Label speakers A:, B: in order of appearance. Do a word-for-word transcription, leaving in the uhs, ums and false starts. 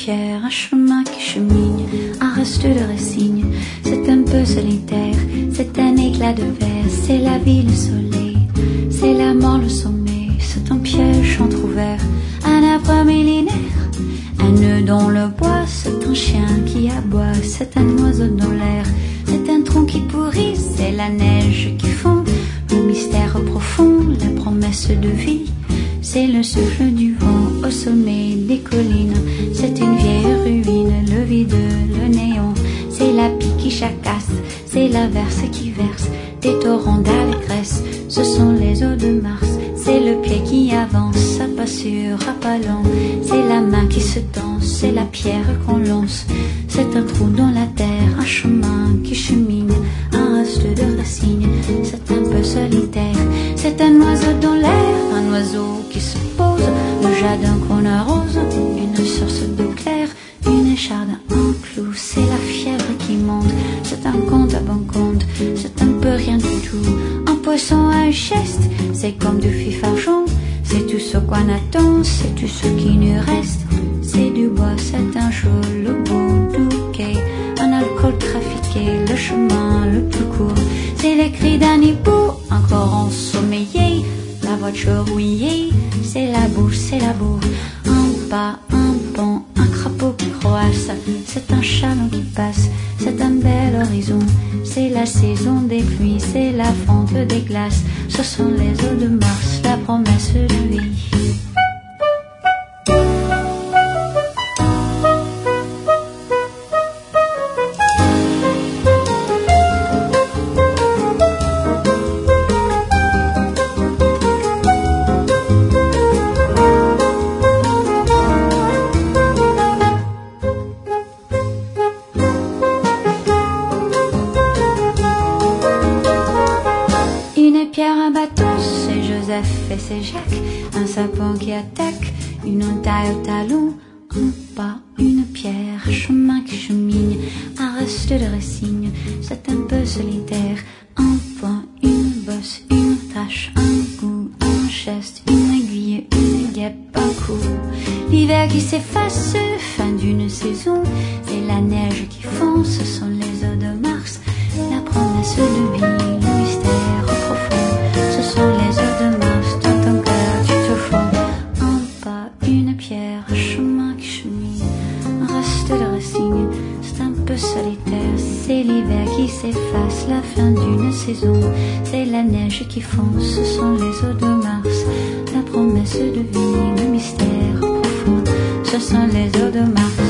A: pierre, un chemin qui chemine, un reste de résigne. C'est un peu solitaire, c'est un éclat de verre, c'est la vie, le soleil, c'est la mort, le sommet. C'est un piège entrouvert, un arbre millénaire, un nœud dans le bois, c'est un chien qui aboie, c'est un oiseau dans l'air, c'est un tronc qui pourrit, c'est la neige qui fond, le mystère profond, la promesse de vie. C'est le souffle du vent au sommet des collines. C'est une vieille ruine, le vide, le néant. C'est la pie qui jacasse, c'est l'averse qui verse des torrents d'allégresse. Ce sont les eaux de Mars. C'est le pied qui avance, à pas sûr, à pas lent. C'est la main qui se tend, c'est la pierre qu'on lance. C'est un trou dans la terre, un chemin qui chemine, un reste de racines. C'est un peu solitaire, c'est un oiseau dans l'air, un oiseau qui se pose, le jardin qu'on arrose, une source d'eau claire, une écharde, un clou, c'est la fièvre qui monte, c'est un compte à bon compte, c'est un peu rien du tout, un poisson à une cheste, c'est comme du fifarchon, c'est tout ce qu'on attend, c'est tout ce qui nous reste, c'est du bois, c'est un jour, le beau bouquet, un alcool trafiqué, le chemin le plus court, c'est les cris d'un hibou, encore ensommeillé, la voiture rouillée, c'est la bouche, c'est la boue, un pas, un pont, un crapaud qui croasse, c'est un chaland qui passe, c'est un bel horizon, c'est la saison des pluies, c'est la fonte des glaces, ce sont les eaux de Mars, la promesse de vie. Et c'est Jacques, un sapin qui attaque, une taille au talon, un pas, une pierre, un chemin qui chemine, un reste de résigne, c'est un peu solitaire, un point, une bosse, une tache, un goût, un geste, une aiguille, une guêpe, un coup. L'hiver qui s'efface, fin d'une saison, c'est la neige qui fond, ce sont les eaux de Mars, la promesse de vie, le mystère profond, ce sont les eaux de Mars. C'est un peu solitaire, c'est l'hiver qui s'efface, la fin d'une saison, c'est la neige qui fond, ce sont les eaux de Mars, la promesse de vie, le mystère profond, ce sont les eaux de Mars.